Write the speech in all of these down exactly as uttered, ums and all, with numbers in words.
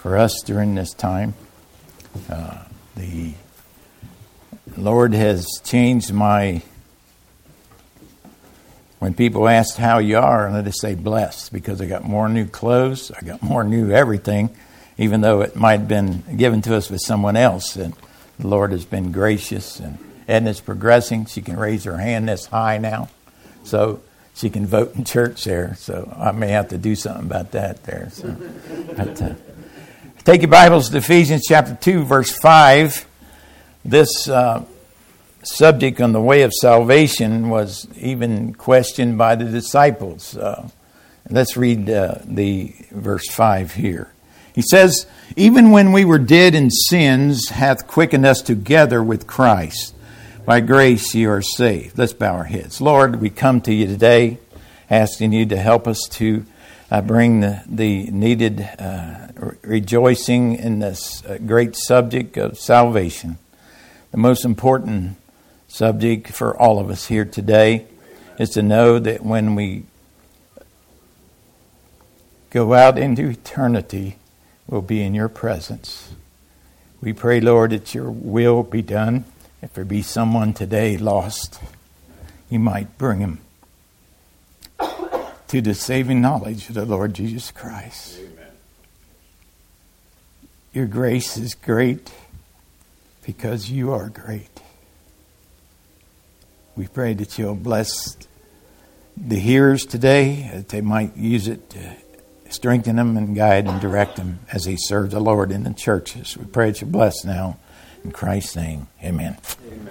for us during this time. Uh, the Lord has changed my... When people ask how you are, and I just say blessed, because I got more new clothes, I got more new everything, even though it might have been given to us with someone else. And the Lord has been gracious, and Edna's progressing. She can raise her hand this high now, so she can vote in church there. So I may have to do something about that there. So, but, uh, take your Bibles to Ephesians chapter two, verse five. This uh, subject on the way of salvation was even questioned by the disciples. Uh, let's read uh, the verse five here. He says, "Even when we were dead in sins, hath quickened us together with Christ. By grace you are saved." Let's bow our heads. Lord, we come to you today asking you to help us to uh, bring the, the needed uh, re- rejoicing in this uh, great subject of salvation. The most important subject for all of us here today is to know that when we go out into eternity, we'll be in your presence. We pray, Lord, that your will be done. If there be someone today lost, you might bring him to the saving knowledge of the Lord Jesus Christ. Amen. Your grace is great because you are great. We pray that you'll bless the hearers today, that they might use it to strengthen them and guide and direct them as they serve the Lord in the churches. We pray that you're blessed now. In Christ's name, amen. Amen.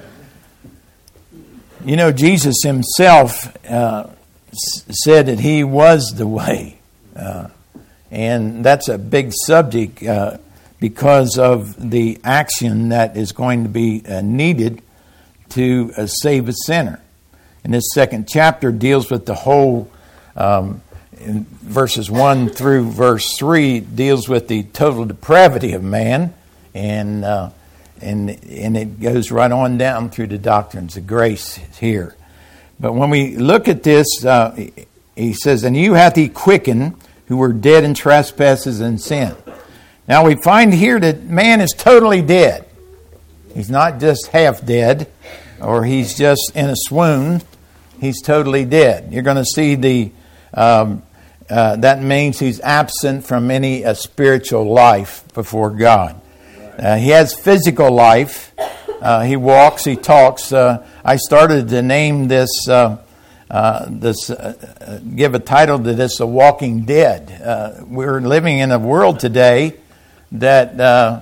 You know, Jesus himself uh, s- said that he was the way. Uh, and that's a big subject uh, because of the action that is going to be uh, needed to uh, save a sinner. And this second chapter deals with the whole, um, in verses one through verse three, deals with the total depravity of man. And uh, And and it goes right on down through the doctrines of grace here. But when we look at this, uh, he says, "And you hath he quickened, who were dead in trespasses and sin." Now we find here that man is totally dead. He's not just half dead, or he's just in a swoon. He's totally dead. You're going to see the um, uh, that means he's absent from any uh, spiritual life before God. Uh, he has physical life. Uh, he walks. He talks. Uh, I started to name this, uh, uh, this, uh, give a title to this: "The Walking Dead." Uh, we're living in a world today that uh,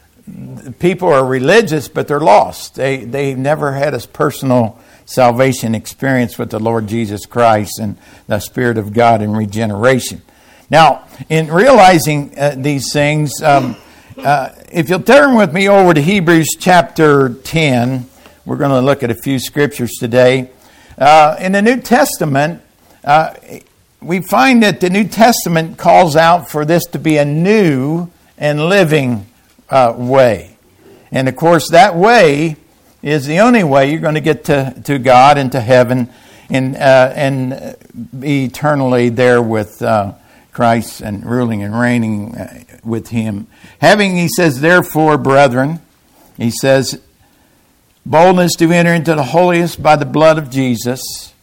people are religious, but they're lost. They they never had a personal salvation experience with the Lord Jesus Christ and the Spirit of God and regeneration. Now, in realizing uh, these things. Um, Uh, if you'll turn with me over to Hebrews chapter ten, we're going to look at a few scriptures today. Uh, in the New Testament, uh, we find that the New Testament calls out for this to be a new and living uh, way. And of course, that way is the only way you're going to get to, to God and to heaven and, uh, and be eternally there with uh Christ and ruling and reigning with him. Having, he says, therefore, brethren, he says, boldness to enter into the holiest by the blood of Jesus,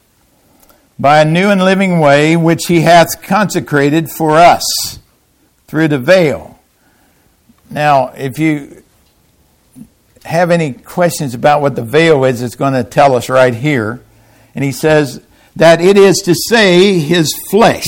by a new and living way, which he hath consecrated for us through the veil. Now, if you have any questions about what the veil is, it's going to tell us right here. And he says that it is to say his flesh.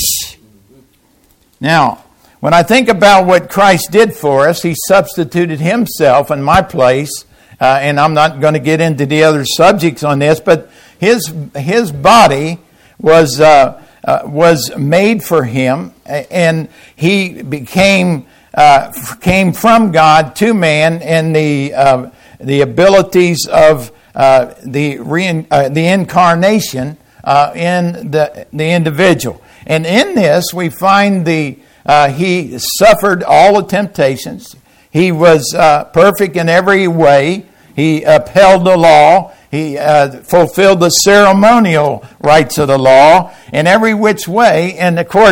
Now, when I think about what Christ did for us, he substituted himself in my place, uh, and I'm not going to get into the other subjects on this, but his his body was uh, uh, was made for him, and he became uh, came from God to man in the uh, the abilities of uh, the re- uh, the incarnation uh, in the the individual. And in this, we find the uh, he suffered all the temptations. He was uh, perfect in every way. He upheld the law. He uh, fulfilled the ceremonial rites of the law in every which way. And of course,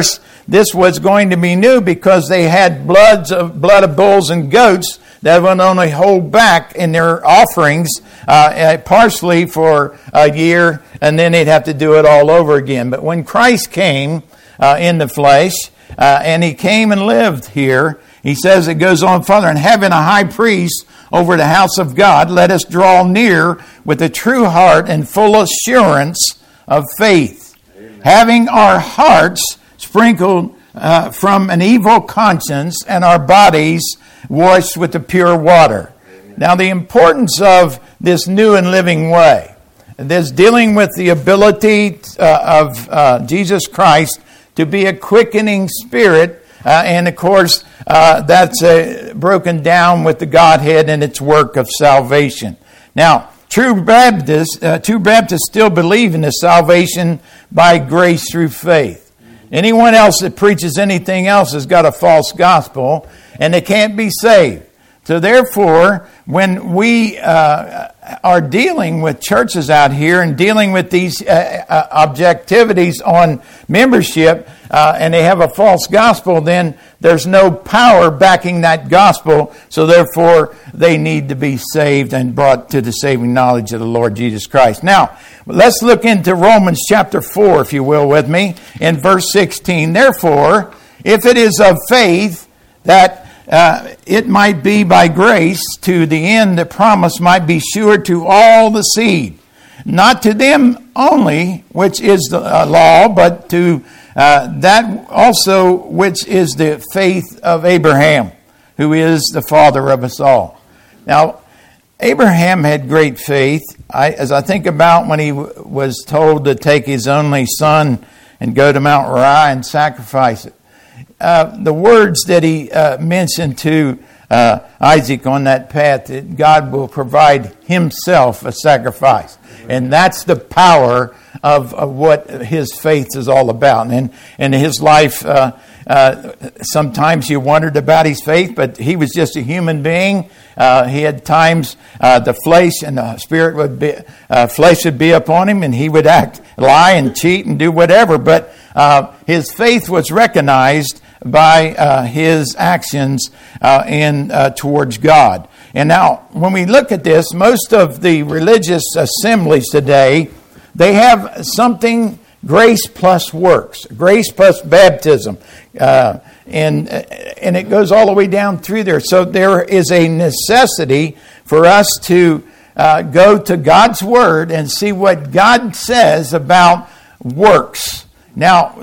this was going to be new because they had bloods of, blood of bulls and goats that would only hold back in their offerings uh, partially for a year, and then they'd have to do it all over again. But when Christ came uh, in the flesh, uh, and he came and lived here, he says, it goes on further, and having a high priest over the house of God, let us draw near with a true heart and full assurance of faith, Amen. Having our hearts sprinkled uh, from an evil conscience and our bodies washed with the pure water. Amen. Now, the importance of this new and living way, this dealing with the ability uh, of uh, Jesus Christ to be a quickening spirit. Uh, and of course, uh, that's uh, broken down with the Godhead and its work of salvation. Now, true Baptists, uh, true Baptists still believe in the salvation by grace through faith. Anyone else that preaches anything else has got a false gospel, and they can't be saved. So therefore, when we uh, are dealing with churches out here and dealing with these uh, uh, objectivities on membership, uh, and they have a false gospel, then there's no power backing that gospel. So therefore, they need to be saved and brought to the saving knowledge of the Lord Jesus Christ. Now, let's look into Romans chapter four, if you will, with me, in verse sixteen. Therefore, if it is of faith that Uh, it might be by grace, to the end the promise might be sure to all the seed, not to them only, which is the uh, law, but to uh, that also which is the faith of Abraham, who is the father of us all. Now, Abraham had great faith. I, as I think about when he w- was told to take his only son and go to Mount Moriah and sacrifice it. Uh, the words that he uh, mentioned to uh, Isaac on that path, that God will provide himself a sacrifice. And that's the power of, of what his faith is all about. And in his life, uh, uh, sometimes you wondered about his faith, but he was just a human being. Uh, he had times uh, the flesh and the spirit would be, uh, flesh would be upon him, and he would act, lie and cheat and do whatever. But uh, his faith was recognized by uh, his actions uh, in uh, towards God. And now, when we look at this, most of the religious assemblies today, they have something grace plus works, grace plus baptism, uh, and and it goes all the way down through there. So there is a necessity for us to uh, go to God's Word and see what God says about works. Now,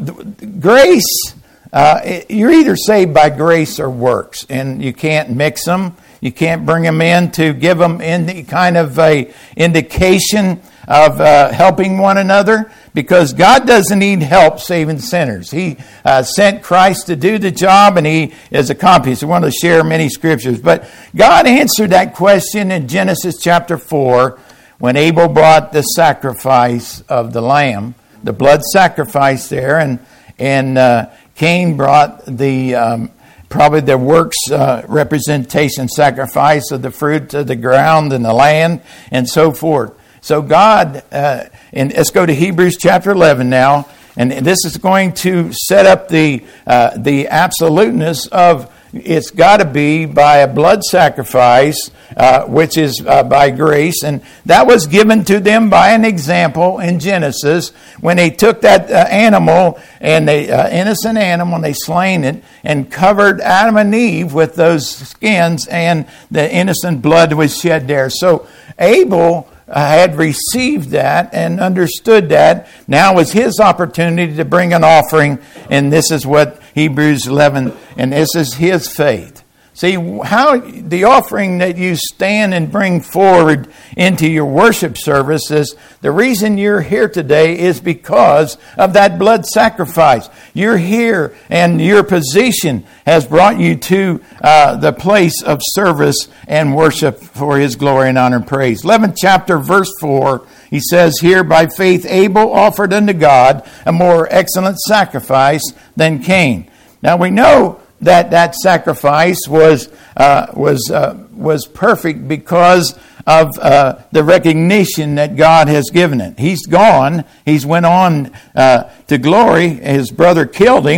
grace. Uh, you're either saved by grace or works, and you can't mix them. You can't bring them in to give them any kind of a indication of uh, helping one another, because God doesn't need help saving sinners. He uh, sent Christ to do the job, and He is accomplished. I want to share many scriptures, but God answered that question in Genesis chapter four when Abel brought the sacrifice of the lamb, the blood sacrifice there, and and uh, Cain brought the um, probably the works uh, representation sacrifice of the fruit of the ground and the land and so forth. So God, uh, and let's go to Hebrews chapter eleven now, and this is going to set up the uh, the absoluteness of it's got to be by a blood sacrifice, uh, which is uh, by grace. And that was given to them by an example in Genesis when they took that uh, animal, and the uh, innocent animal, and they slain it and covered Adam and Eve with those skins, and the innocent blood was shed there. So Abel had received that and understood that. Now was his opportunity to bring an offering, and this is what Hebrews eleven, and this is his faith. See, how the offering that you stand and bring forward into your worship services, the reason you're here today is because of that blood sacrifice. You're here, and your position has brought you to uh, the place of service and worship for His glory and honor and praise. eleventh chapter, verse four, he says here, by faith Abel offered unto God a more excellent sacrifice than Cain. Now we know that that sacrifice was uh, was uh, was perfect because of uh, the recognition that God has given it. He's gone. He's went on uh, to glory. His brother killed him,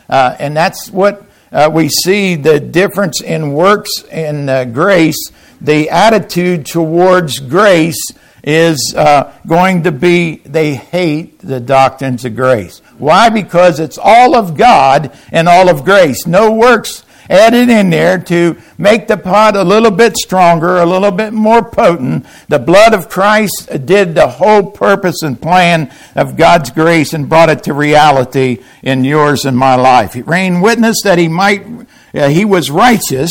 Uh, and that's what uh, we see the difference in works and uh, grace. The attitude towards grace is uh, going to be they hate the doctrines of grace. Why? Because it's all of God and all of grace. No works added in there to make the pot a little bit stronger, a little bit more potent. The blood of Christ did the whole purpose and plan of God's grace and brought it to reality in yours and my life. He reigned witness that he might, uh, he was righteous,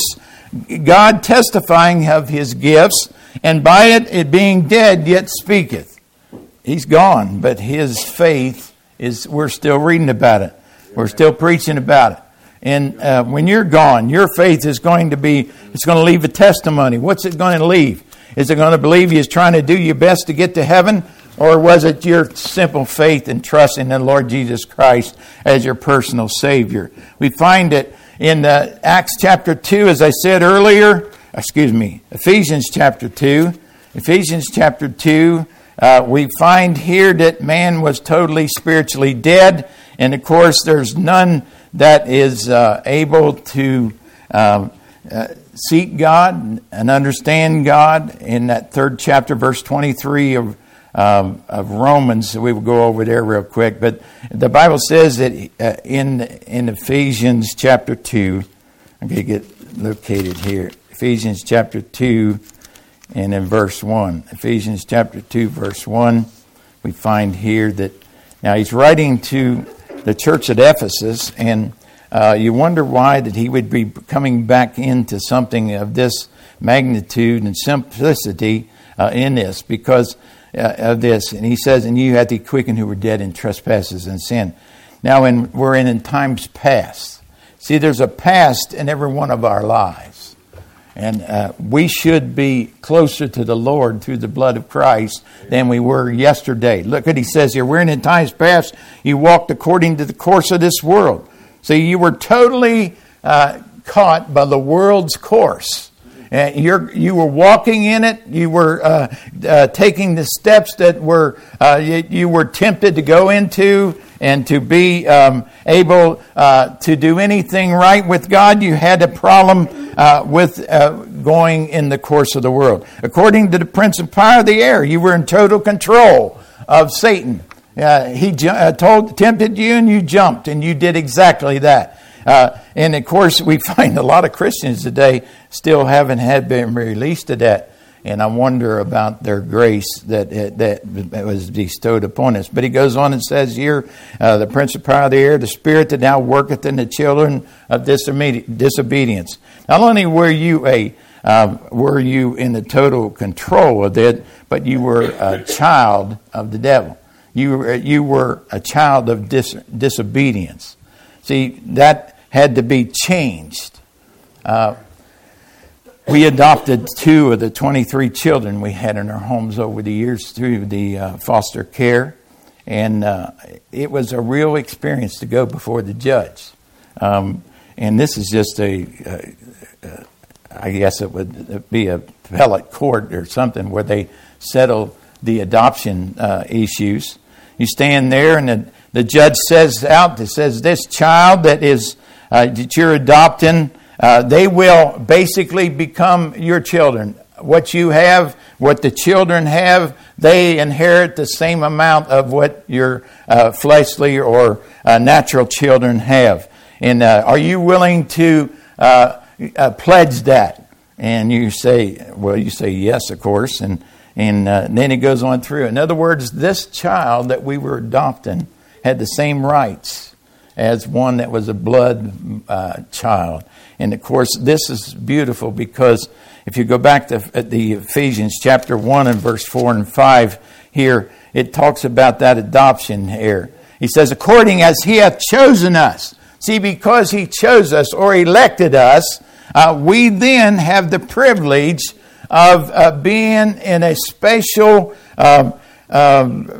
God testifying of his gifts, and by it, it being dead, yet speaketh. He's gone, but his faith is, we're still reading about it. We're still preaching about it. And uh, when you're gone, your faith is going to be, it's going to leave a testimony. What's it going to leave? Is it going to believe you're trying to do your best to get to heaven? Or was it your simple faith and trust in the Lord Jesus Christ as your personal Savior? We find it in uh, Acts chapter two, as I said earlier, excuse me, Ephesians chapter two. Ephesians chapter two, uh, we find here that man was totally spiritually dead. And of course, there's none that is uh, able to um, uh, seek God and understand God. In that third chapter, verse twenty-three of um, of Romans, we will go over there real quick. But the Bible says that uh, in in Ephesians chapter two, I'm going to get located here. Ephesians chapter two, and in verse one. Ephesians chapter two, verse one, we find here that now he's writing to the church at Ephesus, and uh, you wonder why that he would be coming back into something of this magnitude and simplicity uh, in this, because uh, of this. And he says, and you had to quicken who were dead in trespasses and sin. Now, in, we're in, in times past. See, there's a past in every one of our lives. And uh, we should be closer to the Lord through the blood of Christ than we were yesterday. Look what he says here. We're in times past, you walked according to the course of this world. So you were totally uh, caught by the world's course. Uh, you're, you were walking in it. You were uh, uh, taking the steps that were uh, you, you were tempted to go into and to be um, able uh, to do anything right with God. You had a problem uh, with uh, going in the course of the world. According to the prince and power of the air, you were in total control of Satan. Uh, he ju- uh, told, tempted you, and you jumped, and you did exactly that. Uh, and of course, we find a lot of Christians today still haven't had been released to that. And I wonder about their grace that that was bestowed upon us. But he goes on and says here, uh, the prince of power of the air, the spirit that now worketh in the children of disobedience. Not only were you a uh, were you in the total control of it, but you were a child of the devil. You were, you were a child of dis, disobedience. See, that had to be changed. Uh, we adopted two of the twenty-three children we had in our homes over the years through the uh, foster care. And uh, it was a real experience to go before the judge. Um, and this is just a, uh, uh, I guess it would be a appellate court or something where they settle the adoption uh, issues. You stand there and the, the judge says out, it says this child that is uh, that you're adopting, uh, they will basically become your children. What you have, what the children have, they inherit the same amount of what your uh, fleshly or uh, natural children have. And uh, are you willing to uh, uh, pledge that? And you say, well, you say yes, of course. And and uh, then it goes on through. In other words, this child that we were adopting had the same rights as one that was a blood uh, child. And of course, this is beautiful because if you go back to the Ephesians chapter one and verse four and five here, it talks about that adoption here. He says, according as he hath chosen us. See, because he chose us or elected us, uh, we then have the privilege of uh, being in a special um, um,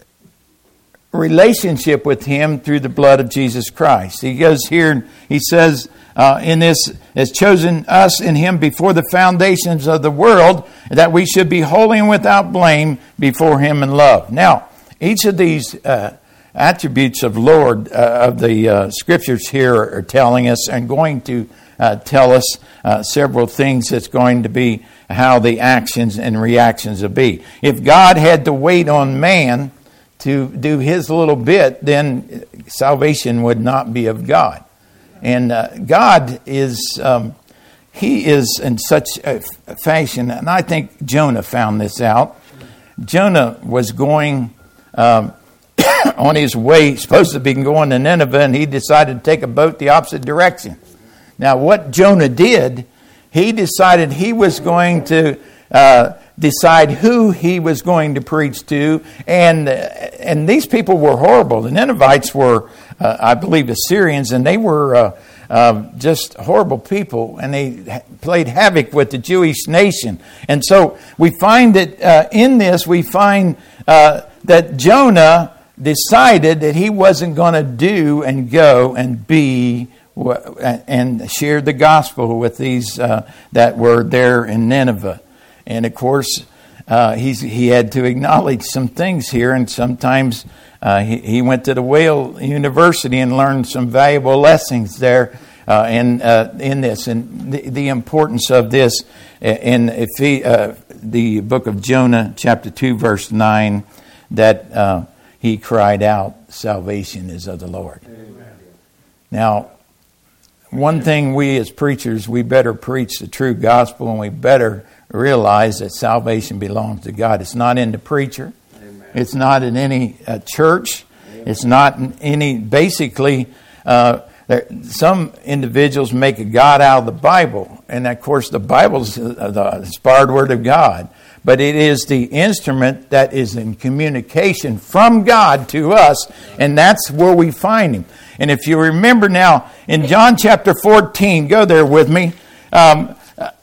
relationship with him through the blood of Jesus Christ. He goes here, he says, uh, in this, has chosen us in him before the foundations of the world, that we should be holy and without blame before him in love. Now, each of these uh, attributes of Lord uh, of the uh, scriptures here are telling us and going to uh, tell us uh, several things that's going to be how the actions and reactions will be. If God had to wait on man to do his little bit, then salvation would not be of God. And uh, God is, um, he is in such a fashion, and I think Jonah found this out. Jonah was going um, on his way, supposed to be going to Nineveh, and he decided to take a boat the opposite direction. Now, what Jonah did, he decided he was going to uh, decide who he was going to preach to, and and these people were horrible. The Ninevites were, uh, I believe, Assyrians, and they were uh, uh, just horrible people, and they played havoc with the Jewish nation. And so we find that uh, in this, we find uh, that Jonah decided that he wasn't going to do and go and be and share the gospel with these uh, that were there in Nineveh. And of course, uh, he's, he had to acknowledge some things here, and sometimes uh, he, he went to the Whale University and learned some valuable lessons there uh, in uh, in this, and the, the importance of this in if he, uh, the book of Jonah, chapter two, verse nine, that uh, he cried out, "Salvation is of the Lord." Amen. Now, one thing we as preachers, we better preach the true gospel, and we better realize that salvation belongs to God. It's not in the preacher. Amen. It's not in any uh, church. Amen. It's not in any, basically, uh, there, some individuals make a God out of the Bible. And of course, the Bible's uh, the inspired word of God. But it is the instrument that is in communication from God to us. And that's where we find Him. And if you remember now, in John chapter fourteen, go there with me, um,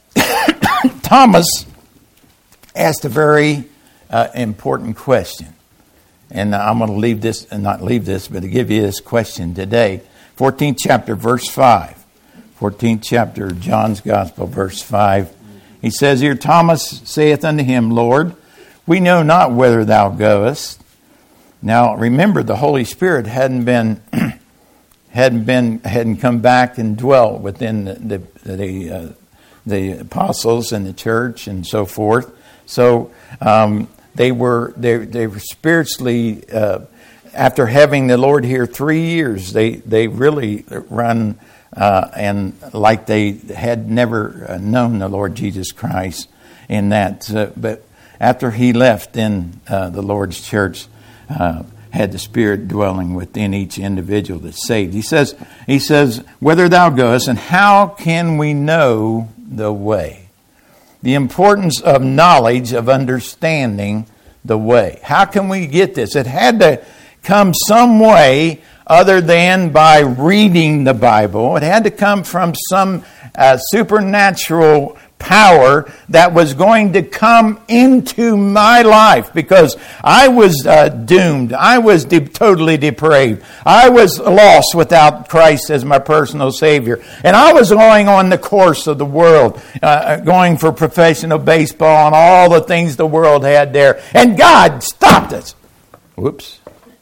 Thomas asked a very uh, important question. And I'm going to leave this, and not leave this, but to give you this question today. fourteenth chapter, verse five. fourteenth chapter, John's Gospel, verse five. He says here, Thomas saith unto him, Lord, we know not whither thou goest. Now, remember, the Holy Spirit hadn't been... hadn't been hadn't come back and dwelt within the the the, uh, the apostles and the church and so forth. So um, they were they they were spiritually uh, after having the Lord here three years. They they really run uh, and like they had never known the Lord Jesus Christ in that. Uh, but after He left, then uh, the Lord's church Uh, had the Spirit dwelling within each individual that's saved. He says, he says, whither thou goest, and how can we know the way? The importance of knowledge, of understanding the way. How can we get this? It had to come some way other than by reading the Bible. It had to come from some uh, supernatural power that was going to come into my life, because I was uh, doomed. I was de- totally depraved. I was lost without Christ as my personal Savior. And I was going on the course of the world, uh, going for professional baseball and all the things the world had there. And God stopped us. Whoops.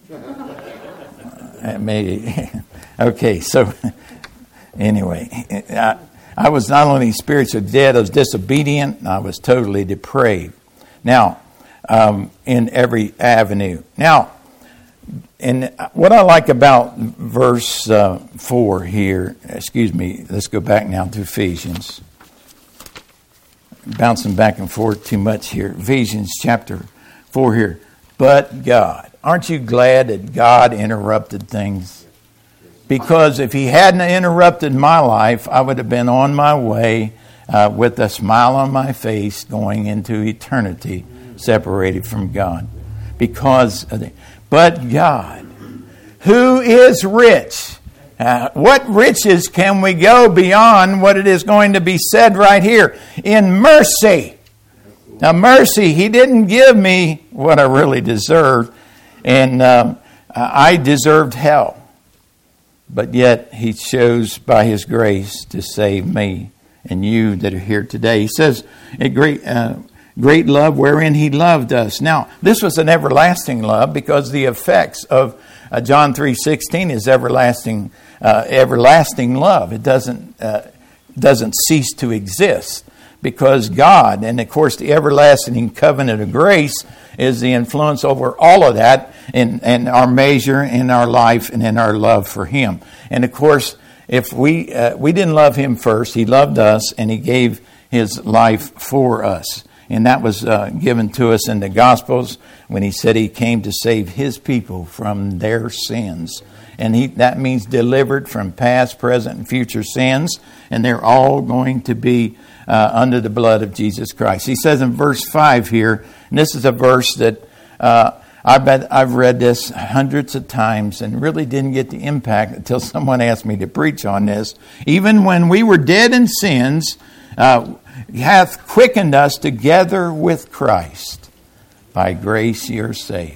Maybe. Okay, so anyway, I, I was not only spiritually dead, I was disobedient, and I was totally depraved. Now, um, in every avenue. Now, and what I like about verse uh, four here, excuse me, let's go back now to Ephesians. Bouncing back and forth too much here. Ephesians chapter four here. But God. Aren't you glad that God interrupted things? Because if He hadn't interrupted my life, I would have been on my way uh, with a smile on my face going into eternity, separated from God. Because of the, but God, who is rich. Uh, what riches can we go beyond what it is going to be said right here? In mercy. Now mercy, He didn't give me what I really deserved. And uh, I deserved hell. But yet He chose by His grace to save me and you that are here today. He says, a great uh, great love wherein He loved us. Now, this was an everlasting love, because the effects of uh, John three sixteen is everlasting, uh, everlasting love. It doesn't uh, doesn't cease to exist because God, and of course the everlasting covenant of grace is the influence over all of that in, in our measure, in our life, and in our love for Him. And of course, if we uh, we didn't love Him first, He loved us, and He gave His life for us. And that was uh, given to us in the Gospels when He said He came to save His people from their sins. And he, that means delivered from past, present, and future sins. And they're all going to be uh, under the blood of Jesus Christ. He says in verse five here, and this is a verse that uh, I bet I've read this hundreds of times and really didn't get the impact until someone asked me to preach on this. Even when we were dead in sins, uh, hath quickened us together with Christ. By grace you're saved.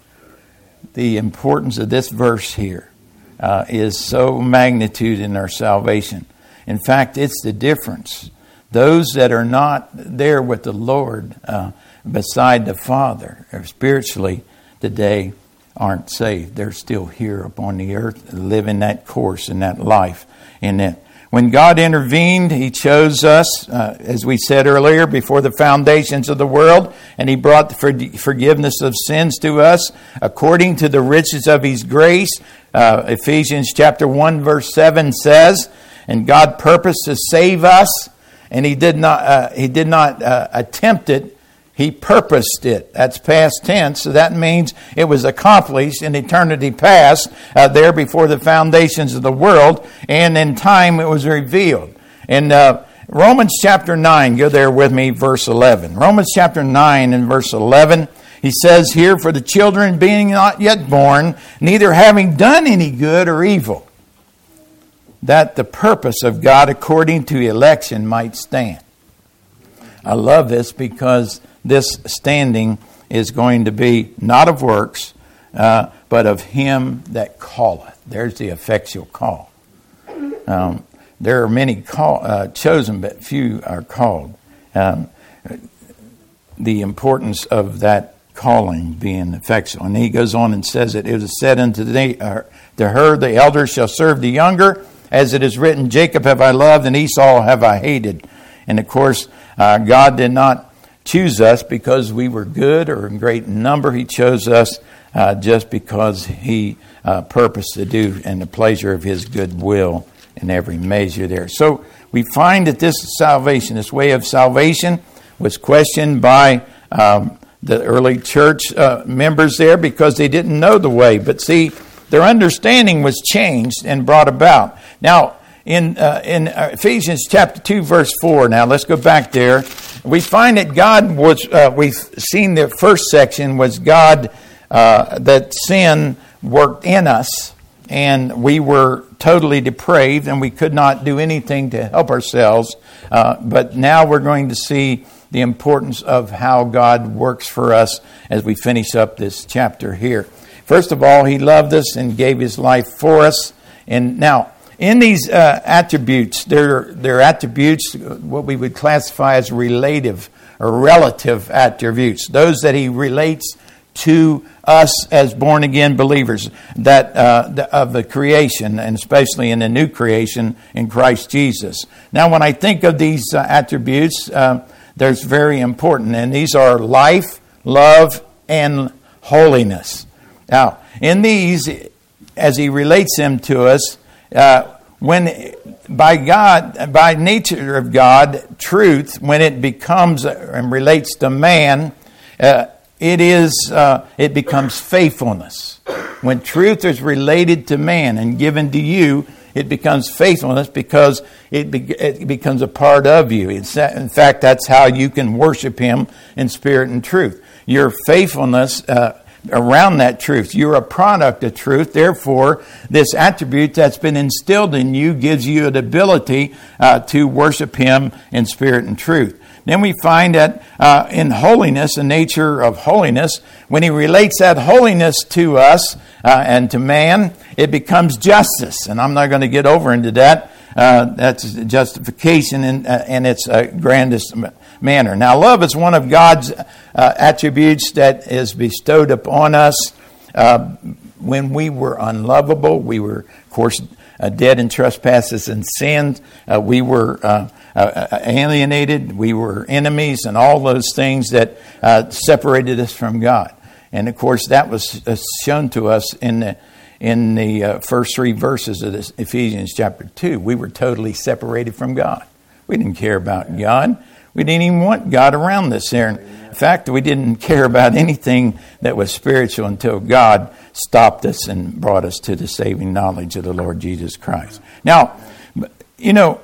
The importance of this verse here uh, is so magnitude in our salvation. In fact, it's the difference. Those that are not there with the Lord uh, beside the Father, or spiritually today, aren't saved. They're still here upon the earth, living that course and that life in it. When God intervened, He chose us, uh, as we said earlier, before the foundations of the world, and He brought the for- forgiveness of sins to us according to the riches of His grace. Uh, Ephesians chapter one verse seven says, and God purposed to save us, and He did not uh, He did not uh, attempt it. He purposed it. That's past tense. So that means it was accomplished in eternity past, uh, there before the foundations of the world. And in time it was revealed. In uh, Romans chapter nine, go there with me, verse eleven. Romans chapter nine and verse eleven, he says here, for the children being not yet born, neither having done any good or evil, that the purpose of God according to election might stand. I love this because this standing is going to be not of works, uh, but of Him that calleth. There's the effectual call. Um, there are many call, uh, chosen, but few are called. Um, the importance of that calling being effectual. And he goes on and says it, it was said unto the, uh, to her, the elder shall serve the younger, as it is written, Jacob have I loved, and Esau have I hated. And of course, uh, God did not choose us because we were good or in great number. He chose us uh, just because He uh, purposed to do in the pleasure of His good will in every measure there. So we find that this salvation, this way of salvation, was questioned by um, the early church uh, members there because they didn't know the way. But see, their understanding was changed and brought about. Now, in uh, in Ephesians chapter two, verse four, now let's go back there. We find that God was, uh, we've seen the first section was God, uh, that sin worked in us and we were totally depraved and we could not do anything to help ourselves. Uh, but now we're going to see the importance of how God works for us as we finish up this chapter here. First of all, He loved us and gave His life for us. And now, in these uh, attributes, they're, they're attributes, what we would classify as relative or relative attributes. Those that He relates to us as born-again believers that uh, the, of the creation, and especially in the new creation in Christ Jesus. Now, when I think of these uh, attributes, uh, there's very important, and these are life, love, and holiness. Now, in these, as He relates them to us, Uh, when by God, by nature of God, truth, when it becomes and relates to man, uh, it is uh, it becomes faithfulness. When truth is related to man and given to you, it becomes faithfulness because it, be, it becomes a part of you. It's, in fact, that's how you can worship Him in spirit and truth. Your faithfulness Uh, around that truth. You're a product of truth. Therefore, this attribute that's been instilled in you gives you the ability uh, to worship Him in spirit and truth. Then we find that uh, in holiness, the nature of holiness, when He relates that holiness to us uh, and to man, it becomes justice. And I'm not going to get over into that. Uh, that's justification in, uh, in its uh, grandest manner. Now, love is one of God's uh, attributes that is bestowed upon us uh, when we were unlovable, we were, of course, uh, dead in trespasses and sins. Uh, we were uh, uh, alienated. We were enemies, and all those things that uh, separated us from God. And of course, that was uh, shown to us in the in the uh, first three verses of this Ephesians chapter two. We were totally separated from God. We didn't care about God. We didn't even want God around us there. In fact, we didn't care about anything that was spiritual until God stopped us and brought us to the saving knowledge of the Lord Jesus Christ. Now, you know,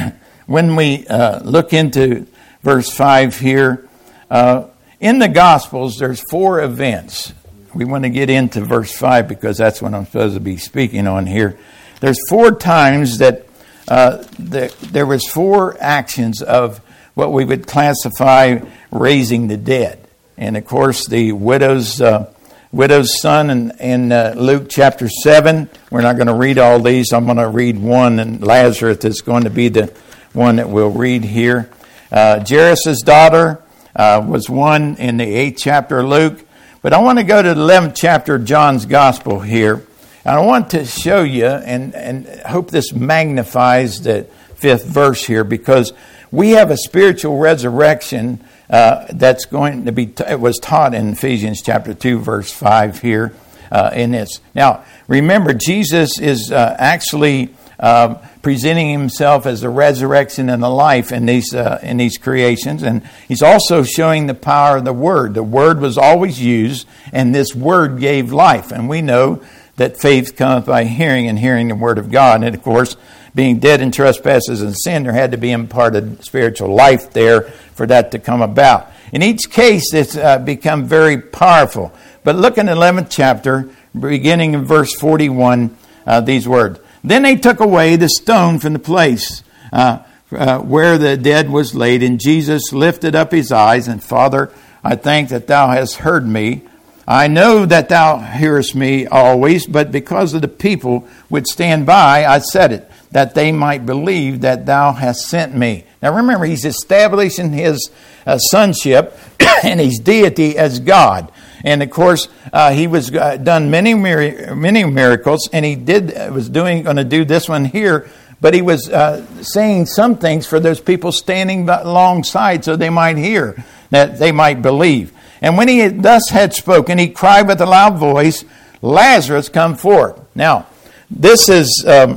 when we uh, look into verse five here, uh, in the Gospels, there's four events. We want to get into verse five because that's what I'm supposed to be speaking on here. There's four times that uh, the, there was four actions of what we would classify raising the dead. And of course, the widow's uh, widow's son in, in uh, Luke chapter seven. We're not going to read all these. I'm going to read one, and Lazarus is going to be the one that we'll read here. Uh, Jairus' daughter uh, was one in the eighth chapter of Luke. But I want to go to the eleventh chapter of John's Gospel here. And I want to show you, and, and hope this magnifies the fifth verse here, because we have a spiritual resurrection uh, that's going to be, t- it was taught in Ephesians chapter two, verse five here uh, in this. Now, remember, Jesus is uh, actually uh, presenting himself as the resurrection and the life in these uh, in these creations, and he's also showing the power of the Word. The Word was always used, and this Word gave life. And we know that faith comes by hearing, and hearing the Word of God. And of course, being dead in trespasses and sin, there had to be imparted spiritual life there for that to come about. In each case, it's uh, become very powerful. But look in the eleventh chapter, beginning in verse forty-one, uh, these words. Then they took away the stone from the place uh, uh, where the dead was laid, and Jesus lifted up his eyes, and Father, I thank that thou hast heard me. I know that thou hearest me always, but because of the people which stand by, I said it, that they might believe that thou hast sent me. Now remember, he's establishing his uh, sonship and his deity as God. And of course, uh, he was uh, done many many miracles, and he did uh, was doing going to do this one here. But he was uh, saying some things for those people standing alongside, so they might hear, that they might believe. And when he thus had spoken, he cried with a loud voice, "Lazarus, come forth!" Now, this is um,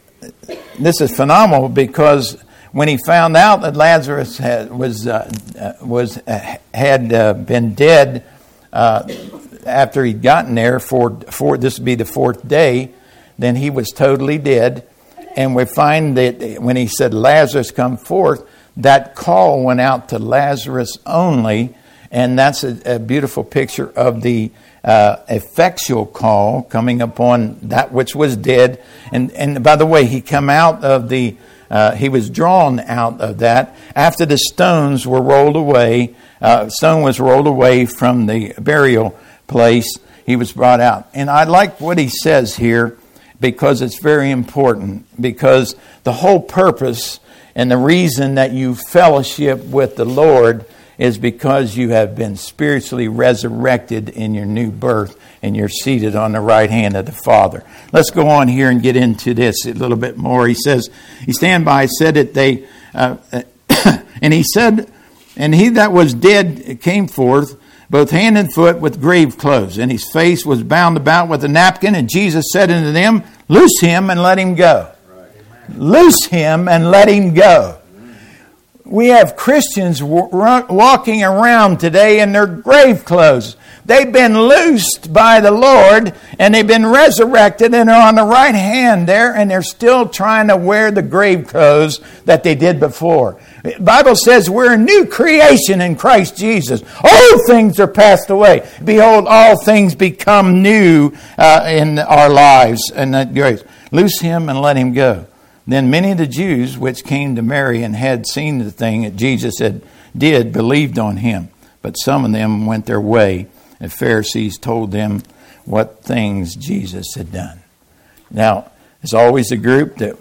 this is phenomenal, because when he found out that Lazarus had, was uh, was uh, had uh, been dead. Uh, after he'd gotten there for, for this would be the fourth day, then he was totally dead. And we find that when he said, "Lazarus, come forth," that call went out to Lazarus only. And that's a, a beautiful picture of the uh, effectual call coming upon that which was dead. And, and by the way, he come out of the, uh, he was drawn out of that after the stones were rolled away. Uh, stone was rolled away from the burial place. He was brought out. And I like what he says here, because it's very important. Because the whole purpose and the reason that you fellowship with the Lord is because you have been spiritually resurrected in your new birth, and you're seated on the right hand of the Father. Let's go on here and get into this a little bit more. He says, he stand by, said that they, uh, and he said, and he that was dead came forth, both hand and foot, with grave clothes, and his face was bound about with a napkin. And Jesus said unto them, "Loose him and let him go." Right. Loose him and let him go. We have Christians w- walking around today in their grave clothes. They've been loosed by the Lord, and they've been resurrected, and are on the right hand there, and they're still trying to wear the grave clothes that they did before. The Bible says we're a new creation in Christ Jesus. Old things are passed away. Behold, all things become new uh, in our lives. And that grace. Loose him and let him go. Then many of the Jews which came to Mary and had seen the thing that Jesus had did believed on him. But some of them went their way, and Pharisees told them what things Jesus had done. Now, there's always a group that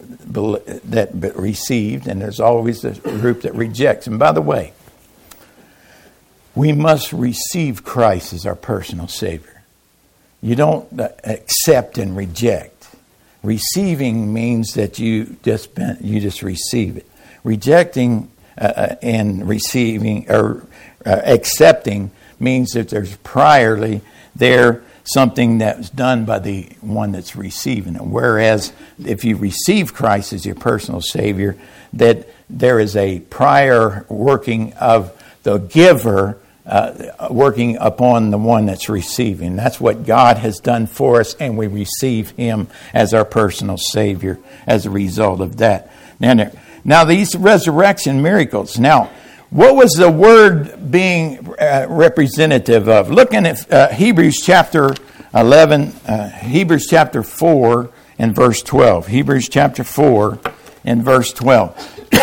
that received, and there's always a group that rejects. And by the way, we must receive Christ as our personal Savior. You don't accept and reject. Receiving means that you just you just receive it. Rejecting uh, and receiving or uh, accepting means that there's priorly there something that was done by the one that's receiving it. Whereas if you receive Christ as your personal Savior, that there is a prior working of the giver uh, working upon the one that's receiving. That's what God has done for us, and we receive Him as our personal Savior as a result of that. Now, now these resurrection miracles. Now, what was the word being uh, representative of? Looking at uh, Hebrews chapter eleven, uh, Hebrews chapter four and verse twelve. Hebrews chapter four and verse twelve.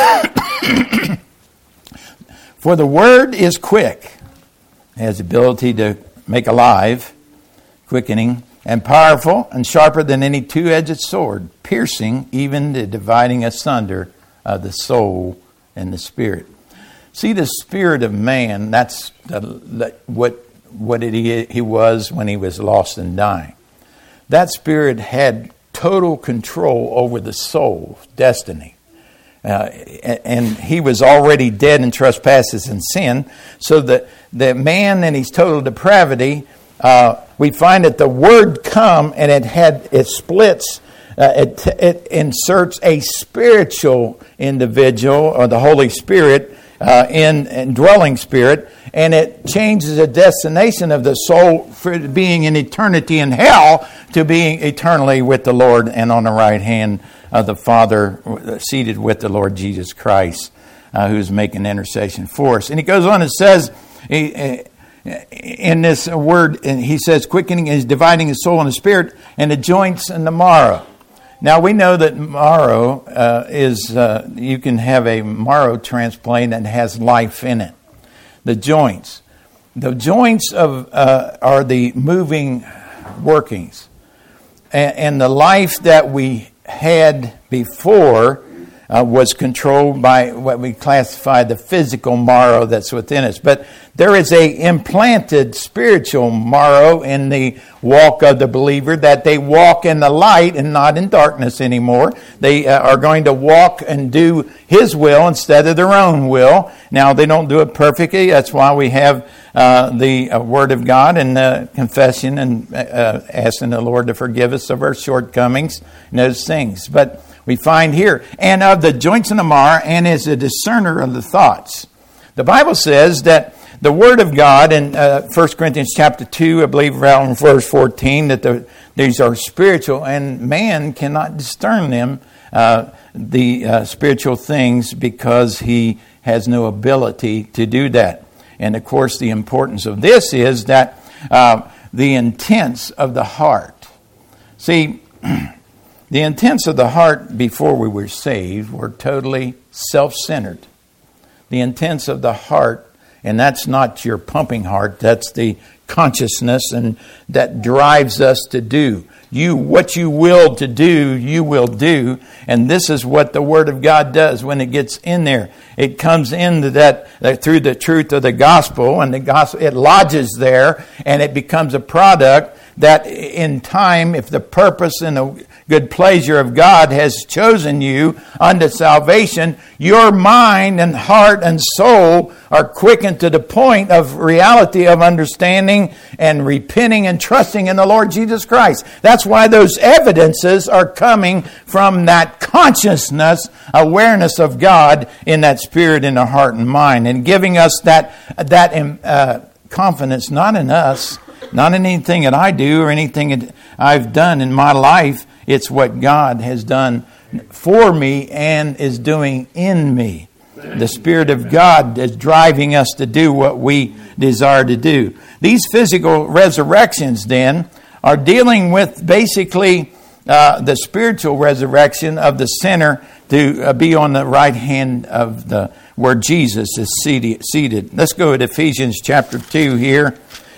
For the word is quick, has ability to make alive, quickening, and powerful, and sharper than any two-edged sword, piercing even to dividing asunder of the soul and the spirit. See, the spirit of man, that's the, what what it, he, he was when he was lost and dying. That spirit had total control over the soul's destiny. Uh, and he was already dead in trespasses and sin. So that the man in his total depravity, uh, we find that the word come and it had it splits. Uh, it, it inserts a spiritual individual or the Holy Spirit uh, in, in dwelling spirit, and it changes the destination of the soul from being in eternity in hell to being eternally with the Lord and on the right hand of the Father, seated with the Lord Jesus Christ, uh, who's making intercession for us. And he goes on and says, he, in this word, and he says, quickening is dividing his soul and the spirit and the joints and the marrow. Now we know that marrow uh, is, uh, you can have a marrow transplant that has life in it. The joints. The joints of uh, are the moving workings. And, and the life that we had before uh, was controlled by what we classify the physical marrow that's within us. But there is a implanted spiritual marrow in the walk of the believer, that they walk in the light and not in darkness anymore. They uh, are going to walk and do His will instead of their own will. Now, they don't do it perfectly. That's why we have uh, the uh, Word of God and uh, confession and uh, asking the Lord to forgive us of our shortcomings and those things. But we find here, and of the joints and the marrow, and is a discerner of the thoughts. The Bible says that the Word of God in uh, First Corinthians chapter two, I believe around verse fourteen, that the, these are spiritual, and man cannot discern them, uh, the uh, spiritual things, because he has no ability to do that. And of course, the importance of this is that uh, the intents of the heart. See, the intents of the heart before we were saved were totally self-centered. The intents of the heart, and that's not your pumping heart, that's the consciousness and that drives us to do. You, what you will to do, you will do. And this is what the Word of God does when it gets in there. It comes into that, that through the truth of the gospel, and the gospel, it lodges there, and it becomes a product that in time, if the purpose and the good pleasure of God has chosen you unto salvation, your mind and heart and soul are quickened to the point of reality of understanding and repenting and trusting in the Lord Jesus Christ. That's why those evidences are coming from that consciousness, awareness of God in that spirit in the heart and mind, and giving us that that uh, confidence, not in us, not in anything that I do or anything that I've done in my life. It's what God has done for me and is doing in me. The Spirit of God is driving us to do what we desire to do. These physical resurrections, then, are dealing with basically uh, the spiritual resurrection of the sinner to uh, be on the right hand of the where Jesus is seated. Let's go to Ephesians chapter two here.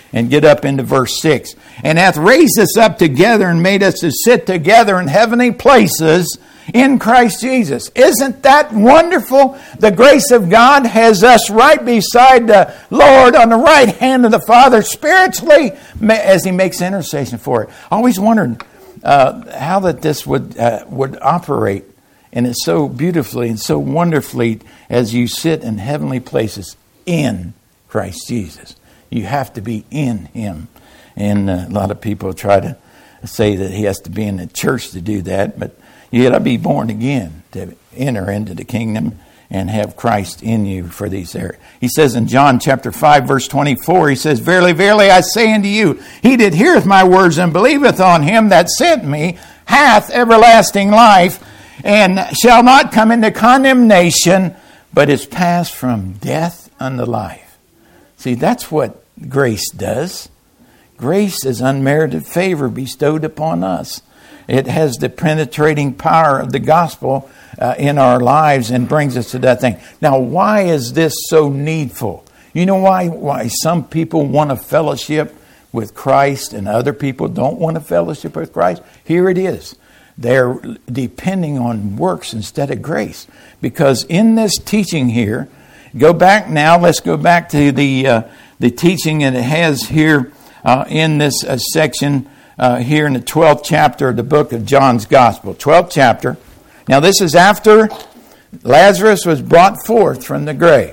and get up into verse six. And hath raised us up together and made us to sit together in heavenly places in Christ Jesus. Isn't that wonderful? The grace of God has us right beside the Lord on the right hand of the Father spiritually as He makes intercession for it. I always wondered uh, how that this would uh, would operate. And it's so beautifully and so wonderfully as you sit in heavenly places in Christ Jesus. You have to be in Him. And uh, a lot of people try to say that he has to be in the church to do that. But you got to be born again to enter into the kingdom and have Christ in you for these areas. He says in John chapter five, verse twenty-four, he says, Verily, verily, I say unto you, he that heareth my words and believeth on him that sent me hath everlasting life, and shall not come into condemnation, but is passed from death unto life. See, that's what grace does. Grace is unmerited favor bestowed upon us. It has the penetrating power of the gospel uh, in our lives and brings us to that thing. Now, why is this so needful? You know why? Why some people want a fellowship with Christ and other people don't want a fellowship with Christ? Here it is. They're depending on works instead of grace. Because in this teaching here, go back now, let's go back to the uh, the teaching that it has here uh, in this uh, section uh, here in the twelfth chapter of the book of John's Gospel. twelfth chapter. Now this is after Lazarus was brought forth from the grave.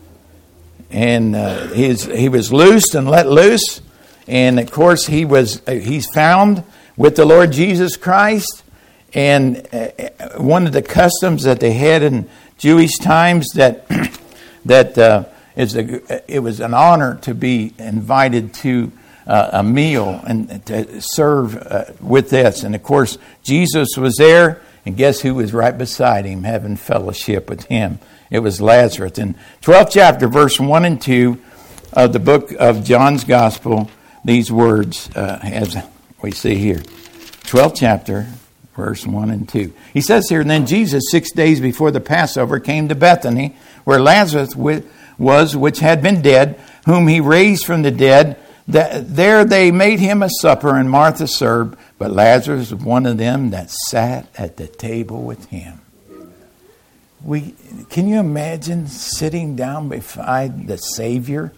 And uh, he's, he was loosed and let loose. And of course he was uh, he's found with the Lord Jesus Christ. And one of the customs that they had in Jewish times that that uh, is a, it was an honor to be invited to uh, a meal and to serve uh, with this. And of course, Jesus was there, and guess who was right beside him, having fellowship with him? It was Lazarus. In twelfth chapter, verse one and two of the book of John's Gospel, these words, uh, as we see here, twelfth chapter. Verse one and two. He says here, Then Jesus, six days before the Passover, came to Bethany, where Lazarus was, which had been dead, whom he raised from the dead. There they made him a supper, and Martha served, but Lazarus was one of them that sat at the table with him. We can you imagine sitting down beside the Savior?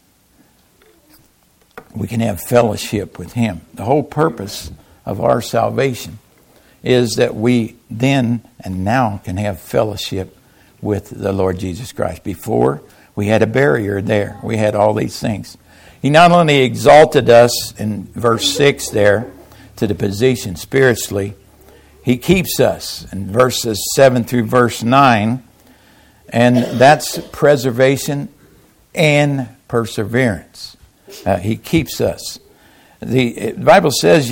We can have fellowship with him. The whole purpose of our salvation is that we then and now can have fellowship with the Lord Jesus Christ. Before, we had a barrier there. We had all these things. He not only exalted us in verse six there to the position spiritually, he keeps us in verses seven through verse nine, and that's preservation and perseverance. Uh, he keeps us. The, the Bible says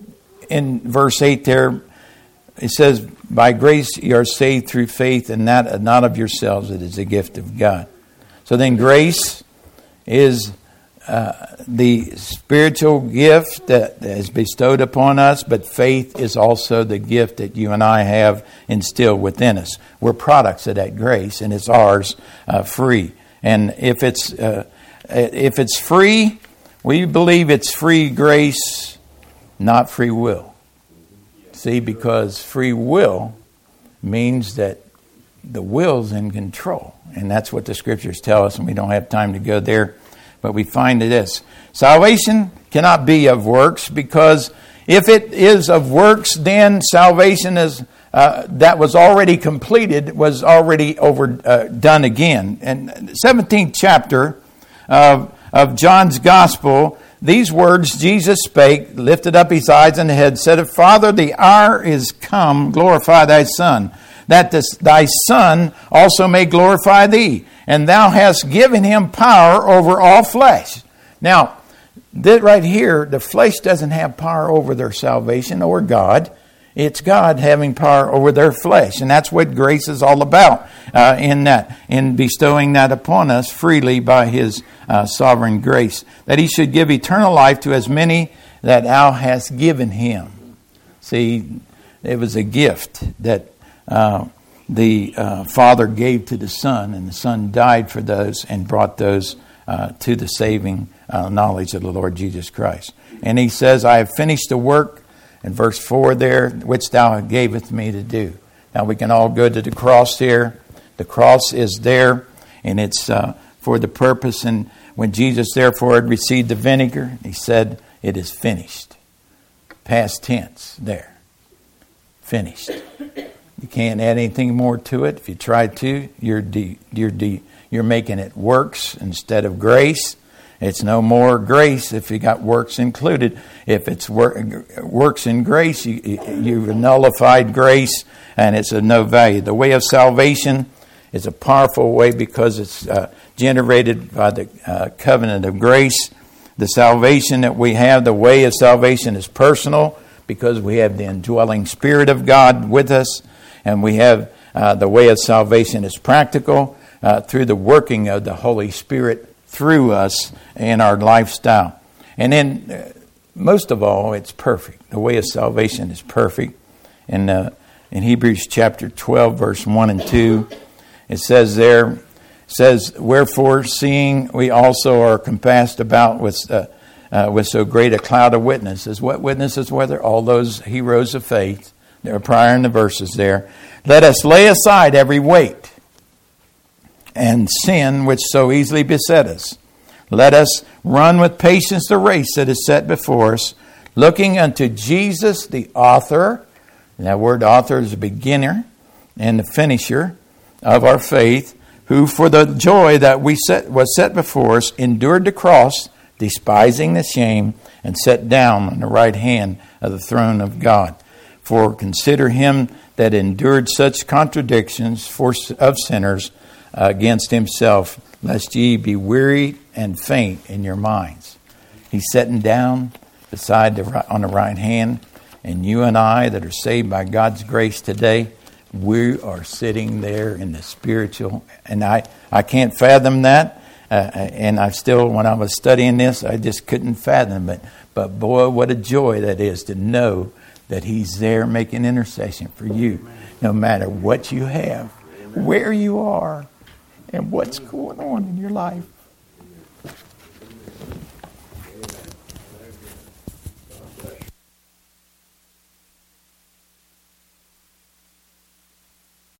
in verse eight there, it says, by grace you are saved through faith, and that not of yourselves, it is a gift of God. So then grace is uh, the spiritual gift that is bestowed upon us, but faith is also the gift that you and I have instilled within us. We're products of that grace, and it's ours uh, free. And if it's uh, if it's free, we believe it's free grace, not free will. See, because free will means that the will's in control. And that's what the scriptures tell us, and we don't have time to go there. But we find this. Salvation cannot be of works, because if it is of works, then salvation is uh, that was already completed, was already over uh, done again. And the seventeenth chapter of, of John's Gospel, these words Jesus spake, lifted up his eyes and head, said, Father, the hour is come, glorify thy Son, that this, thy Son also may glorify thee. And thou hast given him power over all flesh. Now, that right here, the flesh doesn't have power over their salvation or God. It's God having power over their flesh. And that's what grace is all about uh, in that, in bestowing that upon us freely by his uh, sovereign grace. That he should give eternal life to as many that thou hast given him. See, it was a gift that uh, the uh, Father gave to the Son, and the Son died for those and brought those uh, to the saving uh, knowledge of the Lord Jesus Christ. And he says, I have finished the work, in verse four there, which thou gavest me to do. Now we can all go to the cross here. The cross is there, and it's uh, for the purpose. And when Jesus therefore had received the vinegar, he said, it is finished. Past tense there. Finished. You can't add anything more to it. If you try to, you're de, you're de, you're making it works instead of grace. It's no more grace if you got works included. If it's work, works in grace, you, you've nullified grace, and it's of no value. The way of salvation is a powerful way because it's uh, generated by the uh, covenant of grace. The salvation that we have, the way of salvation is personal because we have the indwelling Spirit of God with us. And we have uh, the way of salvation is practical uh, through the working of the Holy Spirit through us in our lifestyle. And then, uh, most of all, it's perfect. The way of salvation is perfect. And uh, in Hebrews chapter twelve, verse one and two, it says there, it says, wherefore, seeing we also are compassed about with uh, uh, with so great a cloud of witnesses. What witnesses were there? All those heroes of faith. There are prior in the verses there. Let us lay aside every weight and sin which so easily beset us. Let us run with patience the race that is set before us, looking unto Jesus, the author. And that word author is a beginner and the finisher of our faith, who for the joy that we set was set before us endured the cross, despising the shame, and sat down on the right hand of the throne of God. For consider him that endured such contradictions for, of sinners uh, against himself, lest ye be wearied and faint in your minds. He's sitting down beside the on the right hand, and you and I that are saved by God's grace today, we are sitting there in the spiritual. And I, I can't fathom that. Uh, and I still, when I was studying this, I just couldn't fathom it. But boy, what a joy that is to know that he's there making intercession for you, no matter what you have, where you are, and what's going on in your life.